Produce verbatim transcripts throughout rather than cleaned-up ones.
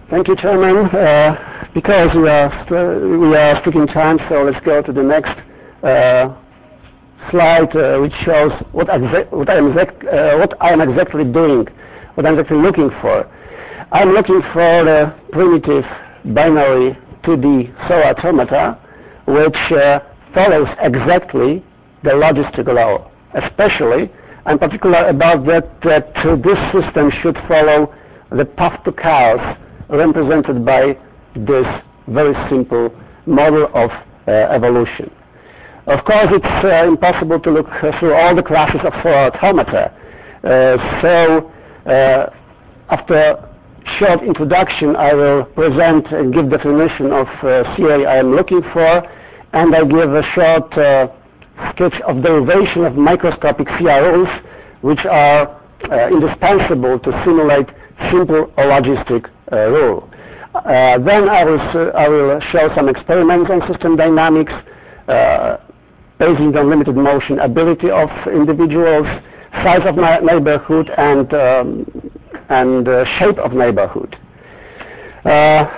Thank you, Chairman. Uh, because we are we are sticking time, so let's go to the next uh, slide, uh, which shows what, what I am exact, uh, what I am exactly doing, what I'm exactly looking for. I'm looking for the primitive binary two D Thor automata, which uh, follows exactly the logistic law. Especially, I'm particular about that that uh, this system should follow the path to chaos represented by this very simple model of uh, evolution. Of course, it's uh, impossible to look uh, through all the classes of Thor automata. Uh, so, uh, after short introduction, I will present and give definition of uh, C A I am looking for, and I give a short uh, sketch of derivation of microscopic C R rules, which are uh, indispensable to simulate simple or logistic uh, rule. Uh, then I will, uh, I will show some experiments on system dynamics, uh, based on limited motion ability of individuals, size of my neighborhood, and um, and uh, shape of neighborhood. Uh,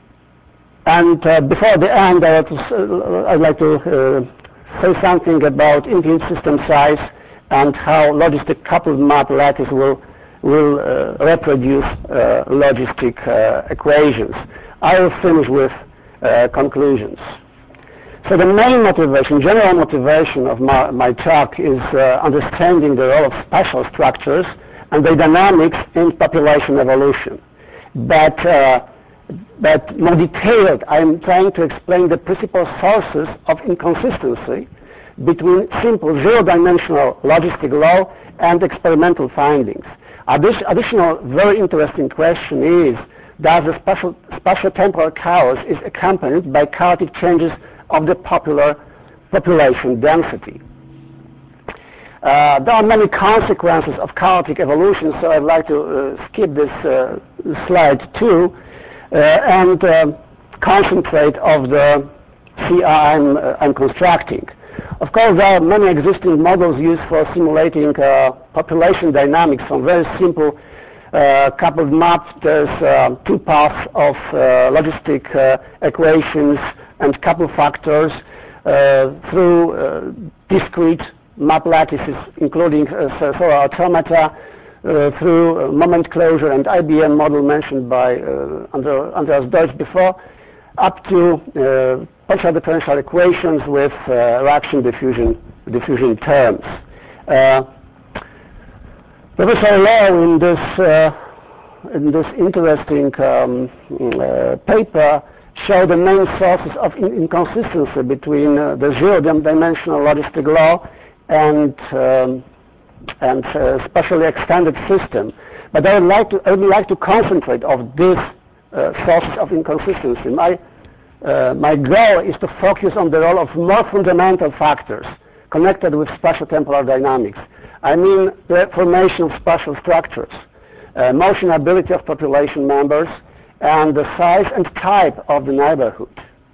and uh, before the end, I to, uh, I'd like to uh, say something about infinite system size and how logistic coupled map lattice will will uh, reproduce uh, logistic uh, equations. I will finish with uh, conclusions. So the main motivation, general motivation of my, my talk is uh, understanding the role of spatial structures and the dynamics in population evolution. But, uh, but more detailed, I'm trying to explain the principal sources of inconsistency between simple zero-dimensional logistic law and experimental findings. Addi- additional very interesting question is, does the spatial, spatial-temporal chaos is accompanied by chaotic changes of the popular population density? Uh, there are many consequences of chaotic evolution, so I'd like to uh, skip this uh, slide too uh, and uh, concentrate of the C R I'm, uh, I'm constructing. Of course, there are many existing models used for simulating uh, population dynamics from very simple uh, coupled maps. There's uh, two paths of uh, logistic uh, equations and couple factors uh, through uh, discrete map lattices, including uh, Thor automata, uh, through uh, moment closure and I B M model mentioned by uh, Andreas Deutsch before, up to uh, partial differential equations with uh, reaction diffusion diffusion terms. Uh, Professor Lowe in this uh, in this interesting um, uh, paper showed the main sources of in inconsistency between uh, the zero-dimensional logistic law and um, and uh, spatially extended system. But I would like to I would like to concentrate on these uh, sources of inconsistency. My Uh, my goal is to focus on the role of more fundamental factors connected with spatial-temporal dynamics. I mean the formation of spatial structures, uh, motion ability of population members, and the size and type of the neighborhood.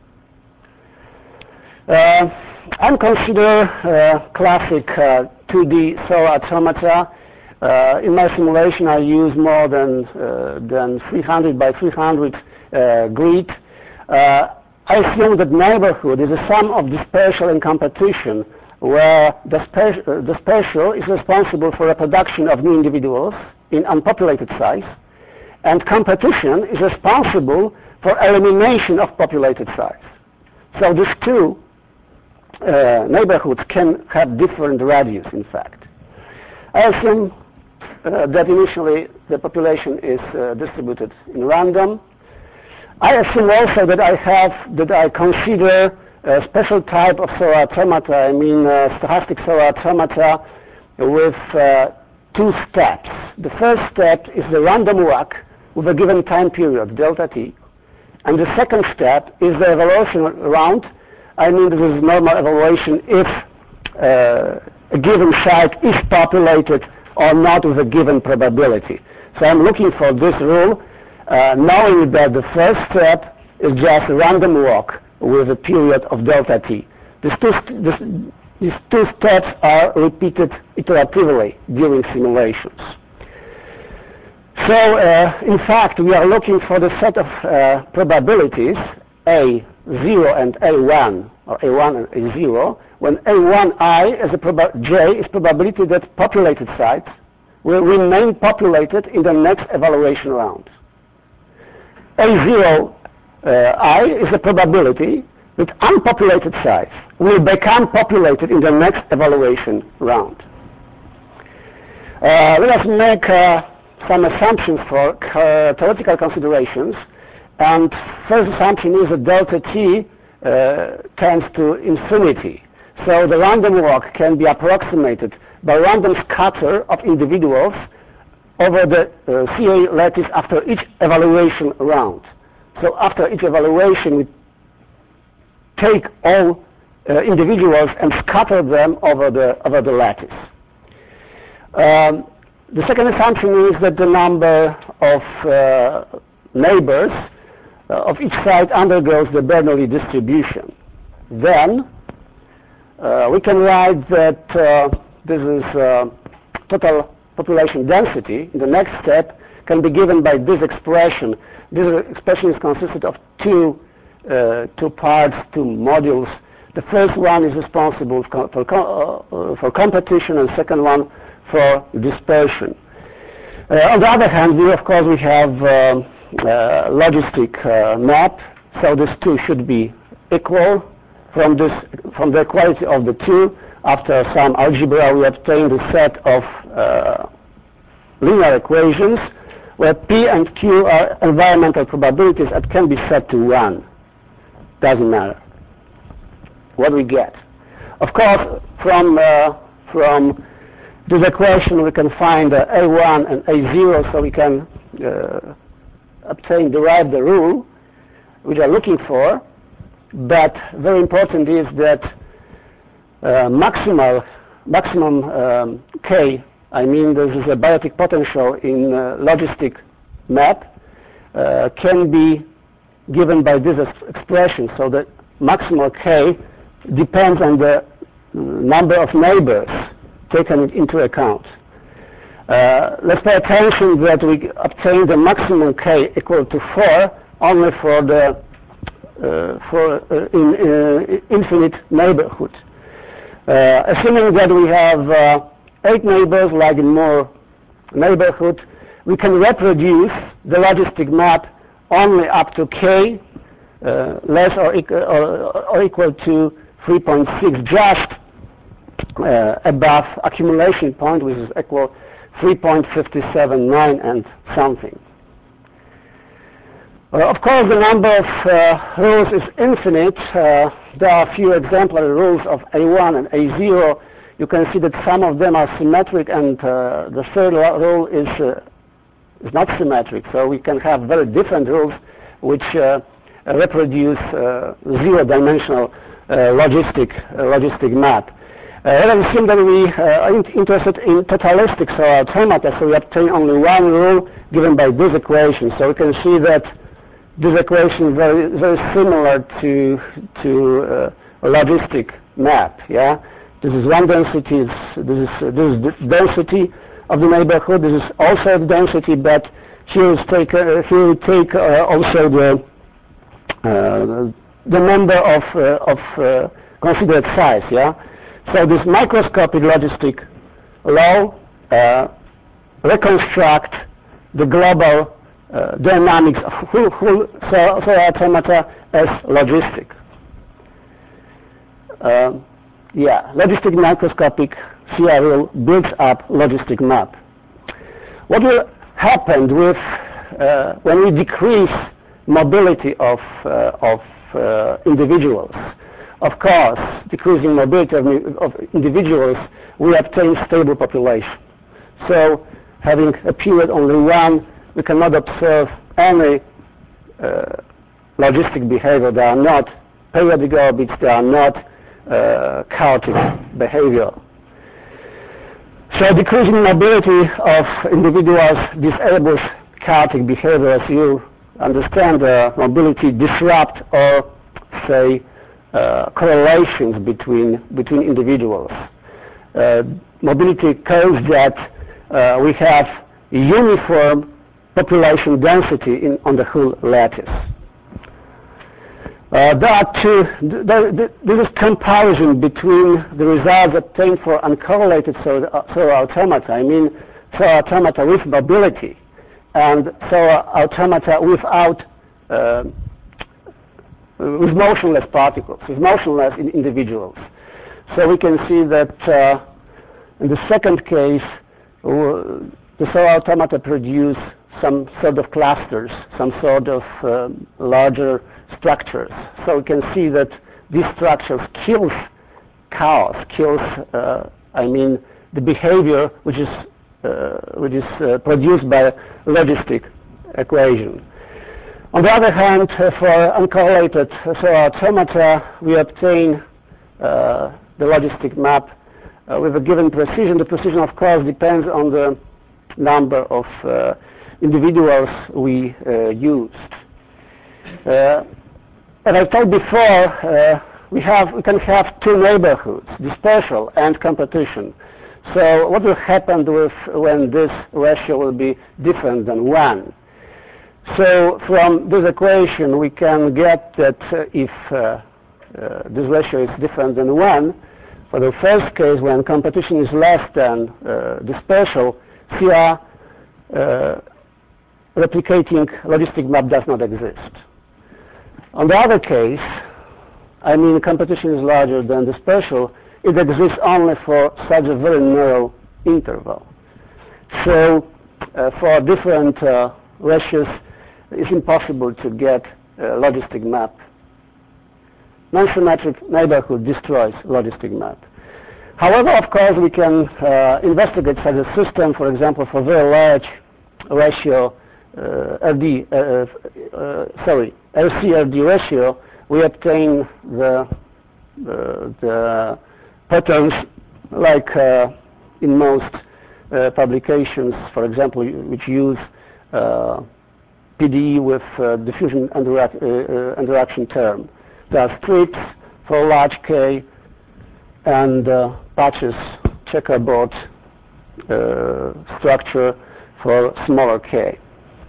Uh, I consider uh, classic uh, two D Thor automata. Uh, in my simulation, I use more than uh, than three hundred by three hundred uh, grid. Uh, I assume that neighborhood is a sum of dispersal and competition, where the, spe- uh, the spatial is responsible for reproduction of new individuals in unpopulated size, and competition is responsible for elimination of populated size. So these two uh, neighborhoods can have different radius, in fact. I assume uh, that initially the population is uh, distributed in random. I assume also that I have, that I consider a special type of Thor automata, I mean uh, stochastic Thor automata with uh, two steps. The first step is the random walk with a given time period, delta t. And the second step is the evaluation round. I mean this is normal evaluation if uh, a given site is populated or not with a given probability. So I'm looking for this rule, Uh, knowing that the first step is just a random walk with a period of delta t. These two, st this, these two steps are repeated iteratively during simulations. So, uh, in fact, we are looking for the set of uh, probabilities A zero and A one, or A one and A zero, when A one I is a proba J is probability that populated sites will remain populated in the next evaluation round. A zero uh, I is a probability that unpopulated sites will become populated in the next evaluation round. Uh, let us make uh, some assumptions for uh, theoretical considerations. And first assumption is that delta T uh, tends to infinity. So the random walk can be approximated by random scatter of individuals over the uh, C A lattice after each evaluation round. So after each evaluation, we take all uh, individuals and scatter them over the, over the lattice. Um, the second assumption is that the number of uh, neighbors uh, of each site undergoes the Bernoulli distribution. Then uh, we can write that uh, this is uh, total population density. The next step can be given by this expression. This expression is consisted of two uh, two parts, two modules. The first one is responsible for, for, uh, for competition, and second one for dispersion. Uh, on the other hand, we of course we have uh, uh, logistic uh, map, so these two should be equal. From this, from the equality of the two, after some algebra, we obtain the set of uh, linear equations where P and Q are environmental probabilities and can be set to one. Doesn't matter what we get. Of course, from uh, from this equation we can find uh, A one and A zero, so we can uh, obtain, derive the rule which we are looking for. But very important is that uh, maximal, maximum um, K, I mean this is a biotic potential in uh, logistic map, uh, can be given by this expression. So the maximal K depends on the number of neighbors taken into account. Uh, let's pay attention that we obtain the maximum K equal to four only for the uh, for uh, in uh, infinite neighborhood. Uh, assuming that we have uh, eight neighbors, like in Moore neighborhood, we can reproduce the logistic map only up to K uh, less or, equ or, or equal to three point six, just uh, above accumulation point, which is equal three point five seven nine and something. Uh, of course, the number of uh, rules is infinite. Uh, there are a few exemplary rules of A one and A zero. You can see that some of them are symmetric, and uh, the third rule is, uh, is not symmetric. So we can have very different rules which uh, reproduce uh, zero-dimensional uh, logistic, uh, logistic map. Uh, let us assume that we uh, are in interested in totalistics or automata, so we obtain only one rule given by this equation. So we can see that this equation is very, very similar to, to uh, a logistic map. Yeah, this is one density. It's, this is uh, this is the density of the neighborhood. This is also the density, but here is take uh, here we take uh, also the uh, the number of uh, of uh, considered size. Yeah. So this microscopic logistic law uh, reconstruct the global uh, dynamics of whole, whole solar automata as logistic. Uh, yeah, logistic microscopic C R rule builds up logistic map. What will happen with uh, when we decrease mobility of uh, of uh, individuals? Of course, decreasing mobility of, of individuals, we obtain stable population. So, having appeared only one, we cannot observe any uh, logistic behavior. They are not periodic orbits, they are not uh, chaotic behavior. So, decreasing mobility of individuals disables chaotic behavior. As you understand, uh, mobility disrupt or, say, Uh, correlations between between individuals. Uh, mobility causes that uh, we have uniform population density in, on the whole lattice. Uh, there are two, th th this is comparison between the results obtained for uncorrelated solar automata, I mean solar automata with mobility, and solar automata without, uh, with motionless particles, with motionless in individuals. So we can see that uh, in the second case, uh, the solar automata produce some sort of clusters, some sort of uh, larger structures. So we can see that these structures kills chaos, kills, uh, I mean, the behavior which is uh, which is uh, produced by a logistic equation. On the other hand, uh, for uncorrelated solar automata, we obtain uh, the logistic map uh, with a given precision. The precision, of course, depends on the number of uh, individuals we uh, used. Uh, as I told before, uh, we have we can have two neighborhoods, dispersal and competition. So what will happen with when this ratio will be different than one? So from this equation we can get that uh, if uh, uh, this ratio is different than one, for the first case when competition is less than uh, dispersal, C R uh, replicating logistic map does not exist. On the other case, I mean competition is larger than dispersal, it exists only for such a very narrow interval. So uh, for different uh, ratios, it's impossible to get a logistic map. Non-symmetric neighborhood destroys logistic map. However, of course, we can uh, investigate such a system, for example, for very large ratio, uh, R D, uh, uh, sorry, L C R D ratio, we obtain the, uh, the patterns like uh, in most uh, publications, for example, which use uh, P D E with uh, diffusion interac uh, uh, interaction term. There are strips for large K and uh, patches checkerboard uh, structure for smaller K.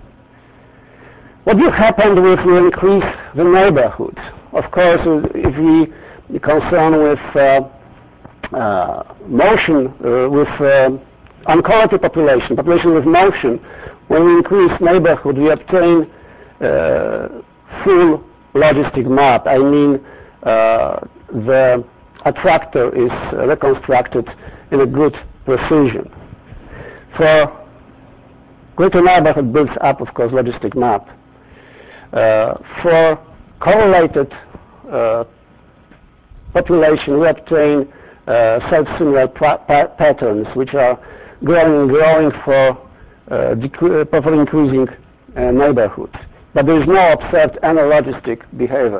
What will happen if we increase the neighborhood? Of course, if we concern with uh, uh, motion, uh, with uh, uncorrelated population, population with motion, when we increase neighborhood, we obtain uh, full logistic map. I mean, uh, the attractor is uh, reconstructed in a good precision. For greater neighborhood builds up, of course, logistic map. Uh, for correlated uh, population, we obtain uh, self-similar pa patterns, which are growing and growing for uh, for increasing uh, neighborhood. But there is no observed analogistic behavior.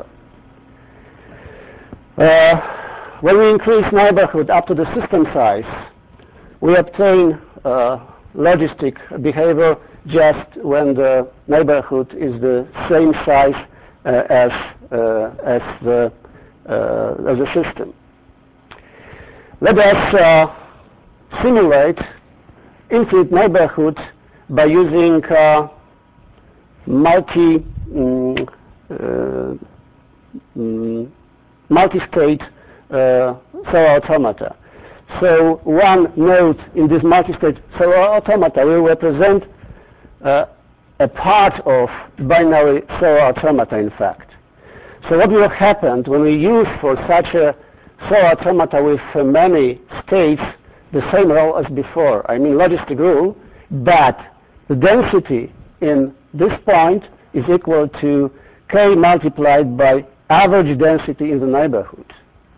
Uh, when we increase neighborhood up to the system size, we obtain uh, logistic behavior just when the neighborhood is the same size uh, as uh, as the uh, as the system. Let us uh, simulate infinite neighborhood by using uh, multi mm, uh, mm, multi-state uh, solar automata. So one node in this multi-state solar automata will represent uh, a part of binary solar automata, in fact. So what will happen when we use for such a solar automata with uh, many states the same role as before, I mean logistic rule, but the density in this point is equal to K multiplied by average density in the neighborhood.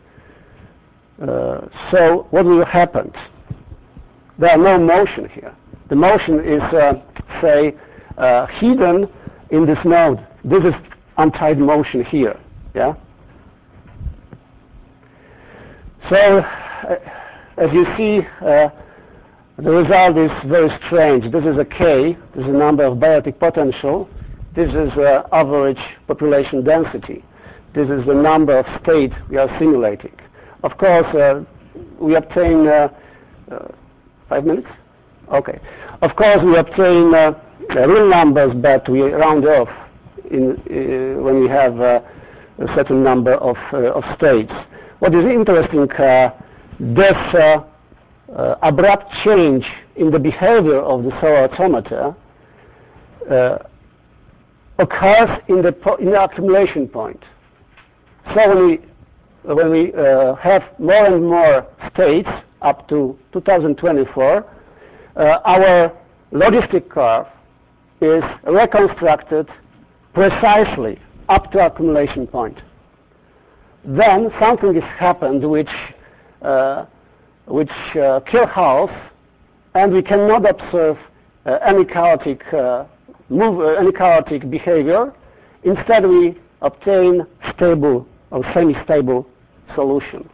Uh, so what will happen? There are no motion here. The motion is, uh, say, uh, hidden in this node. This is untied motion here. Yeah. So, uh, as you see, uh, the result is very strange. This is a K. This is a number of biotic potential. This is uh, average population density. This is the number of states we are simulating. Of course, uh, we obtain uh, uh, five minutes. Okay. Of course, we obtain uh, real numbers, but we round off in, uh, when we have uh, a certain number of, uh, of states. What is interesting, uh, this uh, uh, abrupt change in the behavior of the solar automata uh, occurs in the, po in the accumulation point. So when we, when we uh, have more and more states up to two thousand twenty-four, uh, our logistic curve is reconstructed precisely up to accumulation point. Then something has happened which, uh, which uh, kill half, and we cannot observe uh, any chaotic uh, move, uh, any chaotic behavior. Instead, we obtain stable or semi-stable solution.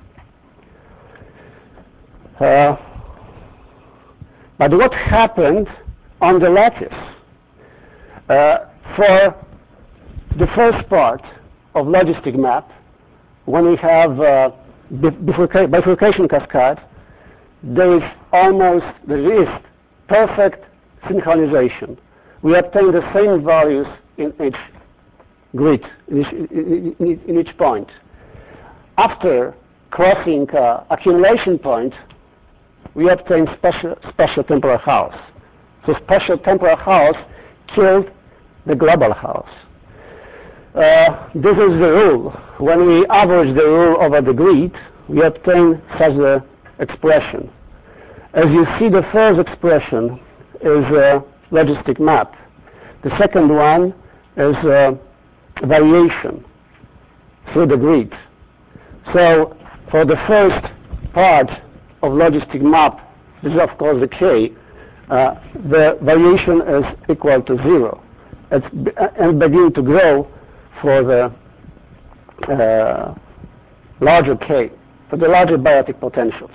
Uh, but what happened on the lattice? Uh, for the first part of logistic map, when we have uh, bifurca bifurcation cascade, there is almost, there is perfect synchronization. We obtain the same values in each grid, in each, in, in, in each point. After crossing uh, accumulation point, we obtain special, special temporal house. So special temporal house killed the global house. Uh, this is the rule. When we average the rule over the grid, we obtain such an expression. As you see, the first expression is a logistic map. The second one is a variation through the grid. So for the first part of logistic map, this is of course the K, uh, the variation is equal to zero. It's b and begin to grow for the uh, larger K, for the larger biotic potentials.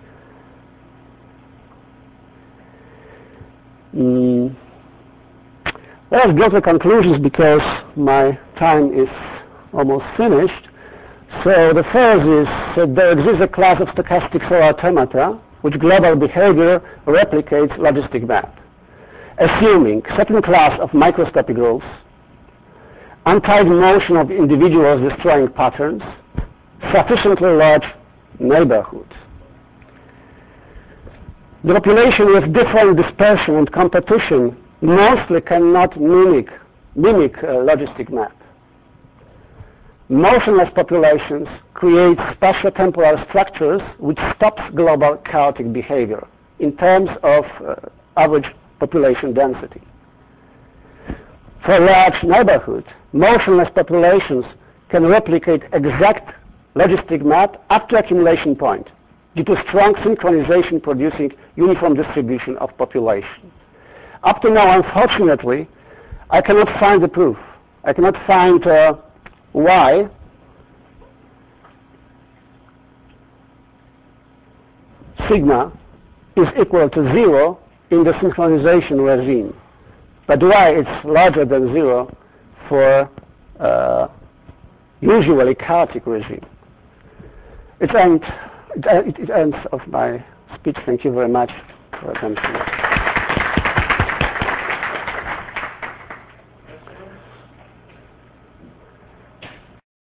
Mm. Let's go to conclusions because my time is almost finished. So the first is that there exists a class of stochastic solar automata which global behavior replicates logistic map, assuming certain class of microscopic rules, untied motion of individuals destroying patterns, sufficiently large neighborhood. The population with different dispersion and competition mostly cannot mimic, mimic a logistic map. Motionless populations create spatiotemporal structures which stops global chaotic behavior in terms of uh, average population density. For large neighborhood, motionless populations can replicate exact logistic map up to accumulation point due to strong synchronization producing uniform distribution of population. Up to now, unfortunately, I cannot find the proof. I cannot find uh, why sigma is equal to zero in the synchronization regime, but why it's larger than zero for uh, usually chaotic regime. It ends, it, it ends of my speech. Thank you very much for attention.